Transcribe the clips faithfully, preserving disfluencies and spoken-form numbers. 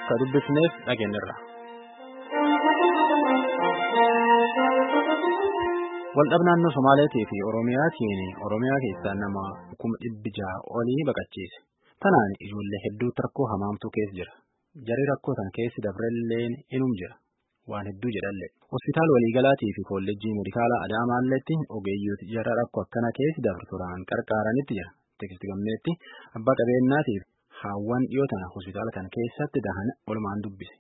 ka dubbifneef dhageenyarra. Waldhabdee naannoo Somaaleetii fi Oromiyaatiin Oromiyaa keessaa nama kuma dhibbi jaha olii baqachiise. Tanaan ijoollee hedduutu rakkoo hamaamtuu keessa jira. Jarri rakkoo tan keessi dabrelleen inum jira. Waan hedduu jedhalle. Hospitaala waliigalaatii fi kolleejjii meedikaalaa Adaamaalleetti ogeeyyooti jarra rakkoo akkana keessi dabarsuudhaan qarqaaranitti jira. Teeksti gammeetti abbaa qabeenyaatiif haawwan dhiyoo tana hospitaala kana keessatti dahan olumaan dubbise.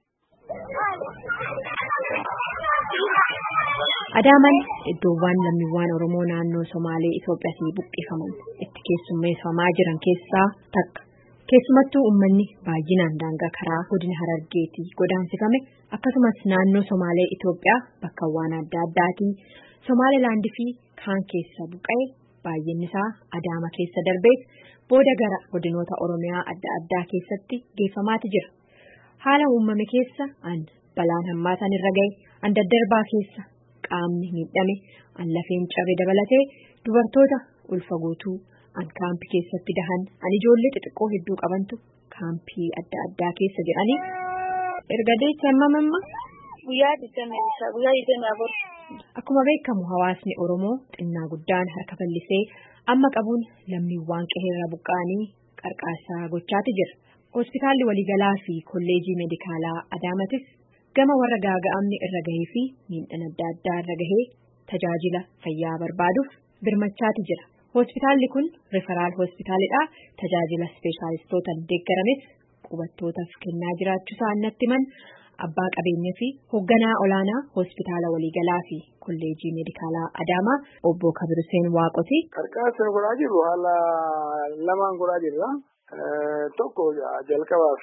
Adaamaan iddoowwan lammiiwwan Oromoo naannoo Somaalee Itoophiyaatii buqqifaman itti keessummeeffamaa jiran keessaa takka. Keessumattuu uummanni baay'inaan daangaa karaa godina Harargeetii godaansifame akkasumas naannoo Somaalee Itoophiyaa bakkawwan adda addaatii Somaalilaandii fi kaan keessa buqqa'e baay'inni isaa Adaama keessa darbees booda gara godinoota Oromiyaa adda addaa keessatti geeffamaati jira. Haala uumame keessa an balaan hammaataan irra ga'e an daddarbaa keessa qaamni miidhame an lafeen cabe dabalatee dubartoota ulfa guutuu an kaampii keessatti dahan an ijoollee xixiqqoo hedduu qabantu kaampii adda addaa keessa jedhanii erga deecha mamma guyyaa digdamii isaa guyyaa digdamii afur. Akkuma beekamu hawaasni Oromoo xinnaa guddaan harka bal'isee amma qabuun lammiiwwan qe'eerra buqqa'anii qarqaarsaa gochaati jira. Hospitaalli waliigalaa fi kolleejii meedikaalaa Adaamatis gama warra gaaga'amni irra gahee fi miidhaan adda addaa irra gahee tajaajila fayyaa barbaaduuf birmachaati jira. Hospitaalli kun referaal hospitaalidha. Tajaajila ispeeshaalistootaan deeggarames qubattootaaf kennaa jiraachuusaa natti himan abbaa qabeenyaa fi hoogganaa olaanaa hospitaala waliigalaa fi kolleejii meedikaalaa Adaamaa obbo Kabir Hussein Waaqoti. Qarqaarsa godhaa jirru haala lamaan godhaa jirra. Tokko jalqabaaf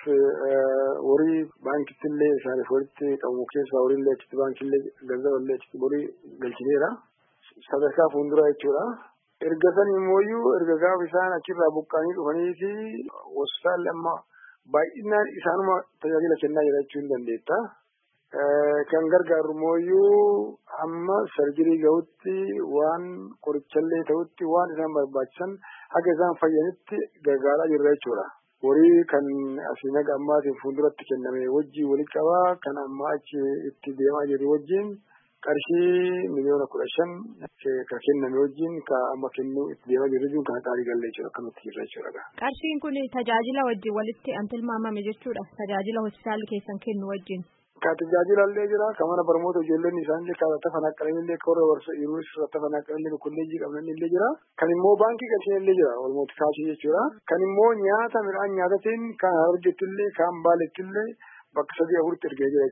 horii baankiittillee isaaniif walitti qabamu keessaa horiillee achitti baankiillee ganzaballee achitti horii galchineera. Sadarkaa fuulduraa jechuudha. Erga san immoo erga gaafa isaan achirraa buqqaanii dhufanii fi hospitaalli amma baay'inaan isaanuma tajaajila kennaa jira jechuu hin dandeetta. Kan gargaaru immoo amma sarjirii gahutti waan qorichallee ta'utti waan isaan barbaachisan haga isaan fayyanitti gargaaraa jirra jechuudha. Horii kan asii naga ammaatiin fuulduratti kenname wajjii walitti qabaa kan amma achi itti deemaa jiru wajjin qarshii miliyoona kudha shan ka kenname wajjin ka amma kennuu itti deemaa jiru jechuun kan qaarii galee jechuudha akkanumatti jirra jechuudha. Qarshiin kun tajaajila wajjin walitti an tilmaamame jechuudha. Tajaajila hospitaalli keessan kennu wajjin. Ka tajaajilallee jira ka mana barnoota ijoolleen isaanii ka tafanaa qalanillee ka warra warsa iruus tafanaa qalanillee kolleejii qabnanillee jira. Kan immoo baankii galchinillee jira walumatti kaasuu jechuudha. Kan immoo nyaata midhaan nyaatatiin kan Harargeettillee kan Baalettillee bakka sadii afuritti ergee jira.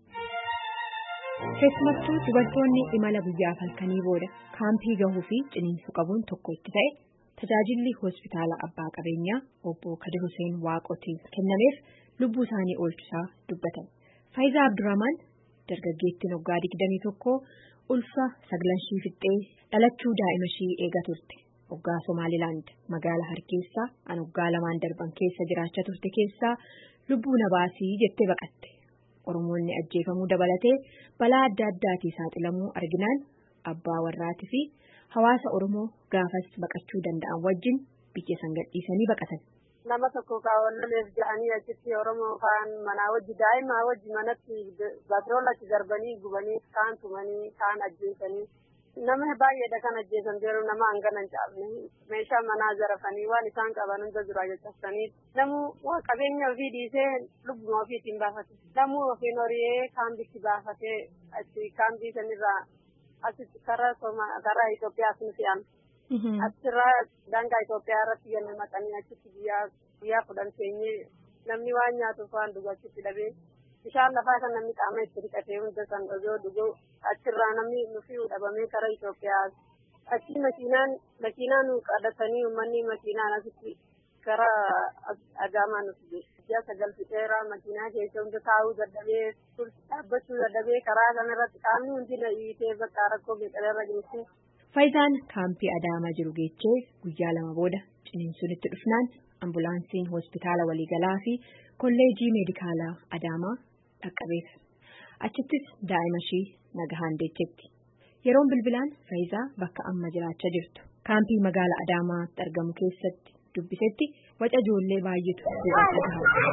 Keessumattuu dubartoonni imala guyyaa halkanii booda kaampii gahuu fi ciniinsuu qabuun tokko itti ta'e tajaajilli hospitaala abbaa qabeenyaa obbo Kabir Hussein Waaqotiin kennameef lubbuu isaanii oolchuusaa dubbatan. Faayizaa Abdurrahman dargaggeettiin waggaa digdamii tokko ulfa saglanshii fixxee dhalachuu daa'ima ishii eegaa turte. Waggaa Somaalilaand magaalaa Hargeysaa an waggaa lamaan darban keessa jiraachaa turte keessaa lubbuu na baasii jettee baqatte. Oromoonni ajjeefamuu dabalatee balaa adda addaatii saaxilamuu arginaan abbaa warraatii fi hawaasa Oromoo gaafas baqachuu danda'an wajjin biyya san gadhiisanii baqatan. Nama tokko kaawwannameef jedhanii achitti Oromoo kaan manaa wajji daa'ima wajji manatti batiroollatti darbanii gubanii kaan tumanii kaan ajjeesanii nama baay'eedha kan ajjeesan jiru nama hangana hin caafne meeshaa manaa zarafanii waan isaan qaban hunda duraa caccabsanii namu waa qabeenya ofii dhiisee lubbuma ofiitiin baafate namu ofiin horiyee kaambitti baafatee achi kaambii sanirraa asitti karaa karaa Itoophiyaas ni fe'an. Achirraa daangaa Itoophiyaa irratti gannee maqanii achitti guyyaa guyyaa kudhan seenyee namni waan nyaatuuf waan dhugu achitti dhabee bishaan lafaa kan namni qaama itti dhiqatee hunda san dhuguu dhuguu achirraa namni nufi dhabamee karaa Itoophiyaa achi makiinaan makiinaan qabatanii uummanni makiinaan asitti karaa Adaamaa nuti guyyaa sagal fixeera makiinaa keessa hunda taa'uu dadhabee dhaabbachuu dadhabee karaa kanarratti qaamni hundi na dhiitee bakka rakkoo beekalarra geessu. Faayizaan kaampii Adaamaa jiru geechee guyyaa lama booda ciniinsuun itti dhufnaan ambulaansiin hospitaala waliigalaa fi kolleejii meedikaalaa Adaamaa dhaqqabeef. Achittis daa'ima ishii nagahaan deechetti. Yeroon bilbilaan Faayizaa bakka amma jiraachaa jirtu kaampii magaalaa Adaamaatti argamu keessatti dubbisetti waca ijoollee baay'eetu dubbata.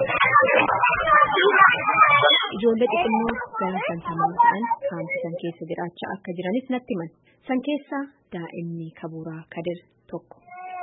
Ijoollee xixinnoo gara shantamaa ta'an kaampii keessa jiraachaa akka jiranis natti himan. San keessaa daa'imni Kabuuraa Kadir tokko.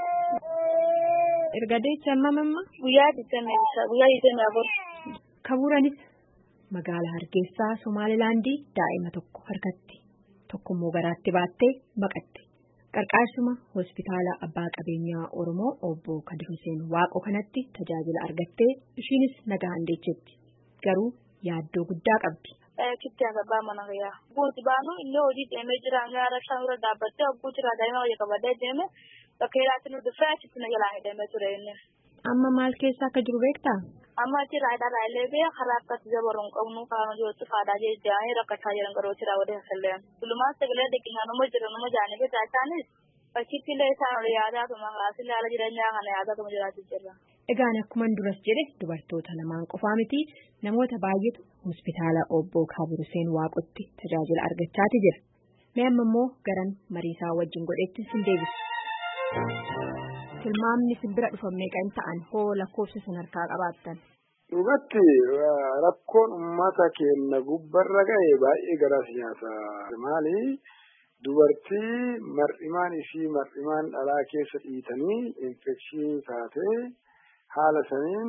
Erga deecha amma mamma guyyaa digdamii guyyaa digdamii afur. Kabuuraanis magaalaa Hargeysaa Somaalilaandii daa'ima tokko harkatti tokkommoo garaatti baattee baqatte. Qarqaarsuma hospitaala abbaa qabeenyaa Oromoo obbo Kadir Huseen Waaqoo kanatti tajaajila argattee ishiinis nagaan deechetti. Garuu yaaddoo guddaa qabdi. Kitti abbaa mana gayyaa. Buuti baanu illee hojii deemee jira nyaara shaamura dhaabbattee abbuu jira daa'ima wayya qabadee deeme bakka hiraatti nu dhufee achitti na jalaa hidhamee ture inni. Amma maal keessa akka jiru beektaa? Amma achi raayidhaa illee bee karaa akkatti dabaruun qabnu karaa hojii faadaa jedhanii rakkachaa jiran garuu jira wadee salleen. Dulumaan sagalee deeqinaa nama jira nama jaanii beekaa isaanis bakkiitti illee isaan ol yaadaa tuma haasillee haala jireenyaa kana yaadaa tuma jiraatu jira. Egaan akkuman duras jedhe dubartoota lamaan qofaa miti namoota baay'eetu hospitaala obbo Kadir Huseen Waaqootti tajaajila argachaati jira. Mee amma immoo garan mariisaa wajjin godhetti sin deebisu. Tilmaamni simbira dhufan meeqa hin ta'an hoo lakkoofsa san harkaa qabaattan. Dhugatti rakkoon uummata keenya gubbarra ga'e baay'ee garaa siyaasa. Maali dubartii mar'imaan ishii mar'imaan dhalaa keessa dhiitanii infekshinii taatee haala saniin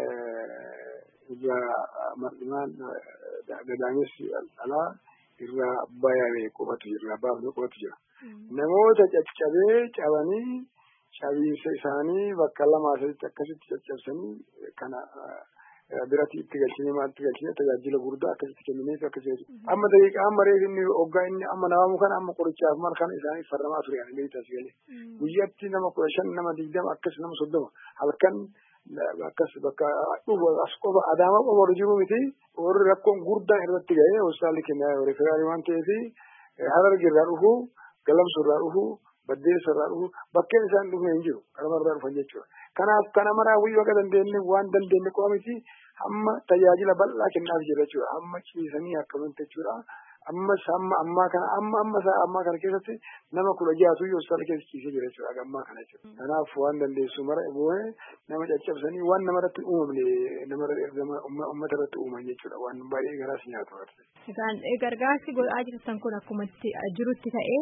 irraa mar'imaan gadaamessi dhalaa irraa bayaree qofatu jira baafnee qofatu jira. Namoota caccabee cabanii cabiinsa isaanii bakka lamaa sadiitti akkasitti caccabsanii kana biratti itti galchanii maatti galchanii tajaajila guddaa akkasitti kennineef akkasitti. Amma daqiiqaa amma reefinni hoggaa inni amma namamu kana amma qorichaaf mal kana isaanii farramaa ture ani beektaa si galee. Guyyaatti nama kudha shan nama digdama akkas nama soddoma halkan akkas bakka dhufa as qofa adaama qofa warri jiru miti warri rakkoon guddaan irratti ga'ee hospitaalli keenya referaalii waan ta'eef Harargee irraa dhufu Galamsoo irraa dhufu Baddeessa irraa dhufu bakkeen isaan dhufne hin jiru kanuma irraa dhufan jechuudha. Kanaaf kana maraa guyyaa akka dandeenye waan dandeenye qofa miti amma tajaajila bal'aa kennaaf jira jechuudha. Amma ciisanii akkamitti jechuudha. Ammas amma ammaa kana amma amma isaa ammaa kana keessatti nama kudha jaatu yoo hospitaala keessa ciisee jira jechuudha ammaa kana jechuudha. Kanaaf waan dandeessu mara bu'ee nama caccabsanii waan namarratti uumamne nama uummata irratti uuman jechuudha waan baay'ee garaas nyaatu. Isaan gargaarsi godhaa jirtan kun akkuma jirutti ta'ee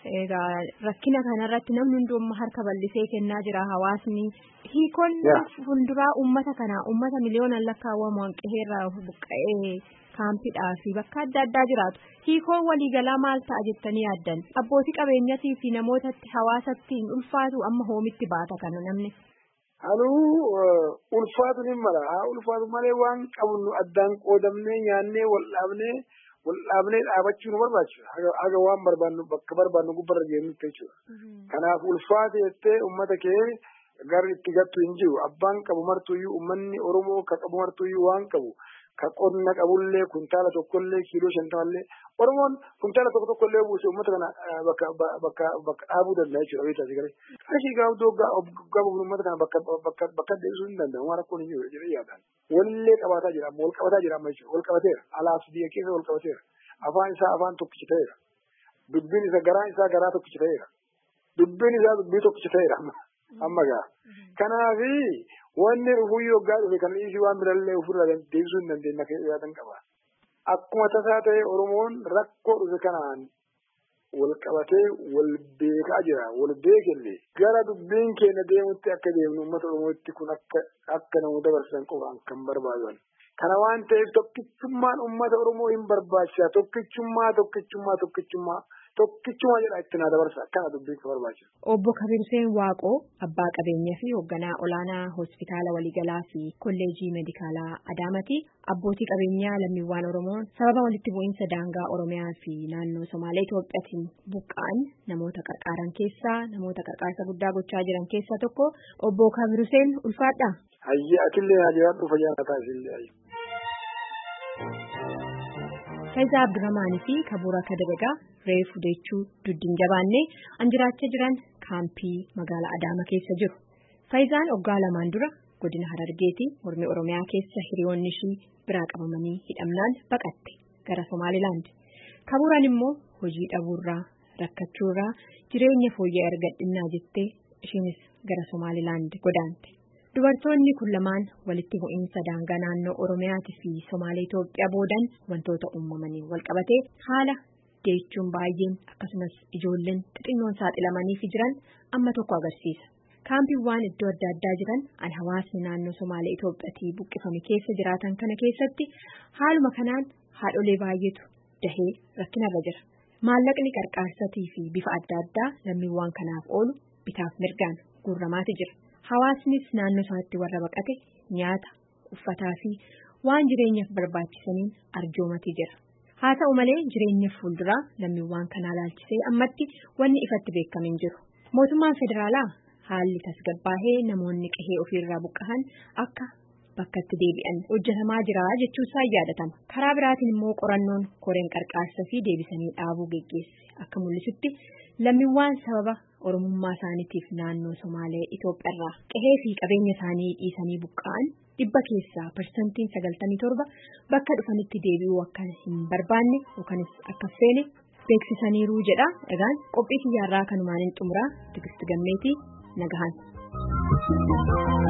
rakkina kanarratti namni hundumaa harka bal'isee kennaa jira hawaasni hiikoon fuulduraa uummata kanaa uummata miliyoonaan lakkaawwamu hanqeerraa buqqa'ee kaampidhaa fi bakka adda addaa jiraatu hiikoon waliigalaa maal ta'a jettanii yaaddan abbootii qabeenyatii fi namootatti hawaasatti hin ulfaatu amma hoomitti baata kana namni. Haluu ulfaatu ni mala haa ulfaatu malee waan qabnu addaan qoodamnee nyaannee wal dhaabnee. Waldhaabnee dhaabachuu nu barbaachisa. Haga waan barbaannu bakka barbaannu gubbarra geennutti jechuudha. Kanaaf ulfaate jettee uummata kee garri itti gattu hin jiru. Abbaan qabu martuyyuu uummanni Oromoo ka qabu martuyyuu waan qabu. Ka qonna qabullee kuntaala tokkollee kiiloo shantamallee Oromoon kuntaala tokko tokkollee buuse uummata kana bakka bakka bakka dhaabuu danda'a jechuudha beektaa si galee. Qarshii gaafdoo gaafa uummata kana bakka bakka bakka deebisuu hin danda'amu waan rakkoon hin jiru jedhee yaadaan. Walillee qabaataa jira amma wal qabataa jira amma jechuudha wal qabateera alaaf biyya keessa wal qabateera afaan isaa afaan tokkichi ta'eera dubbiin isaa garaan isaa garaa tokkichi ta'eera dubbiin isaa dubbii tokkichi ta'eera amma gaa kanaafi wanni dhufuyyoo gaa dhufe kan dhiisii waan birallee ofirraa deebisuu hin dandeenye akka yaadan qaba akkuma tasaa ta'e Oromoon rakkoo dhufe kanaan wal qabatee wal beekaa jira wal beekellee gara dubbiin keenya deemutti akka deemnu uummata Oromootti kun akka akka namoota dabarsan qofaan kan barbaadan. Kana waan ta'eef tokkichummaan uummata Oromoo hin barbaachisa tokkichummaa tokkichummaa tokkichummaa tokkichummaa jedha itti naa dabarsa akkana dubbiin kan barbaachisa. Obbo Kadir Huseen Waaqoo abbaa qabeenyaa fi hoogganaa olaanaa hospitaala waliigalaa fi kolleejii meedikaalaa Adaamaati abbootii qabeenyaa lammiiwwan Oromoo sababa walitti bu'iinsa daangaa Oromiyaa fi naannoo Somaalee Itoophiyaatiin buqqa'an namoota qarqaaran keessaa namoota qarqaarsa guddaa gochaa jiran keessaa tokko obbo Kadir Huseen ulfaadha. Hayya atillee haa jiraadhu fayyaa taasisillee hayya. Faayizaa Abdurrahmaanii fi Kabuuraa Kadabagaa reefu deechuu duddiin jabaannee anjiraachaa jiran kaampii magaalaa Adaamaa keessa jiru. Faayizaan waggaa lamaan dura godina Harargeetii mormii Oromiyaa keessa hiriyoonni ishii biraa qabamanii hidhamnaan baqatte gara Somaalilaand. Kabuuraan immoo hojii dhabuurraa rakkachuurraa jireenya fooyya'aa argadhinnaa jettee ishiinis gara Somaalilaand godaante. Dubartoonni kun lamaan walitti bu'iinsa daangaa naannoo Oromiyaatii fi Somaalee Itoophiyaa boodan wantoota uumamanii walqabatee haala jechuun baay'een akkasumas ijoolleen xixinnoon saaxilamanii fi jiran amma tokko agarsiisa. Kaampiiwwan iddoo adda addaa jiran al hawaasni naannoo Somaalee Itoophiyaatii buqqifame keessa jiraatan kana keessatti haaluma kanaan haadholee baay'eetu dahee rakkinarra jira. Maallaqni qarqaarsatii fi bifa adda addaa lammiiwwan kanaaf oolu bitaaf mirgaan guurramaati jira. Hawaasnis naannoo isaatti warra baqate nyaata, uffataa fi waan jireenyaaf barbaachisaniin arjoomatii jira. Haa ta'u malee jireenya fuulduraa lammiiwwan kanaa laalchisee ammatti wanni ifatti beekamin jiru. Mootummaan federaalaa haalli tasgabbaahee namoonni qe'ee ofiirraa buqqa'an akka bakkatti deebi'an hojjetamaa jira jechuusaa yaadatama. Karaa biraatiin immoo qorannoon koreen qarqaarsa fi deebisanii dhaabuu geggeesse akka mul'isutti lammiiwwan sababa Oromummaa isaaniitiif naannoo Somaalee Itoophiyaarraa qe'ee fi qabeenya isaanii dhiisanii buqqa'an dhibba keessaa parsantiin sagaltamii torba bakka dhufanitti deebi'uu akka hin barbaanne yookanis akka feene beeksisaniiru jedha. Egaan qophii kiyyaarraa kanumaan hin xumuraa Tigist Gammeetii nagahan.